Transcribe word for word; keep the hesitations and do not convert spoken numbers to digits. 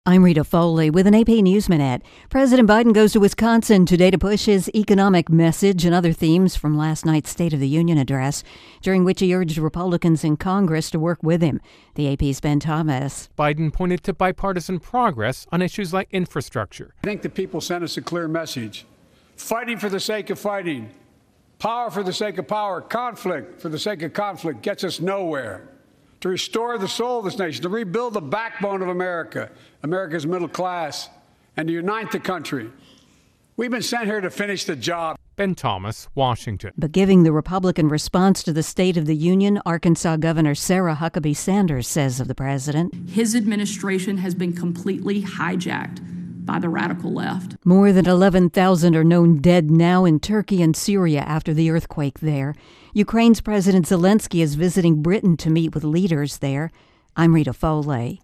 I'm Rita Foley with an A P News Minute. President Biden goes to Wisconsin today to push his economic message and other themes from last night's State of the Union address, during which he urged Republicans in Congress to work with him. The A P's Ben Thomas. Biden pointed to bipartisan progress on issues like infrastructure. I think the people sent us a clear message. Fighting for the sake of fighting, power for the sake of power, conflict for the sake of conflict gets us nowhere. To restore the soul of this nation, to rebuild the backbone of America, America's middle class, and to unite the country. We've been sent here to finish the job. Ben Thomas, Washington. But giving the Republican response to the State of the Union, Arkansas Governor Sarah Huckabee Sanders says of the president, his administration has been completely hijacked by the radical left. More than eleven thousand are known dead now in Turkey and Syria after the earthquake there. Ukraine's President Zelensky is visiting Britain to meet with leaders there. I'm Rita Foley.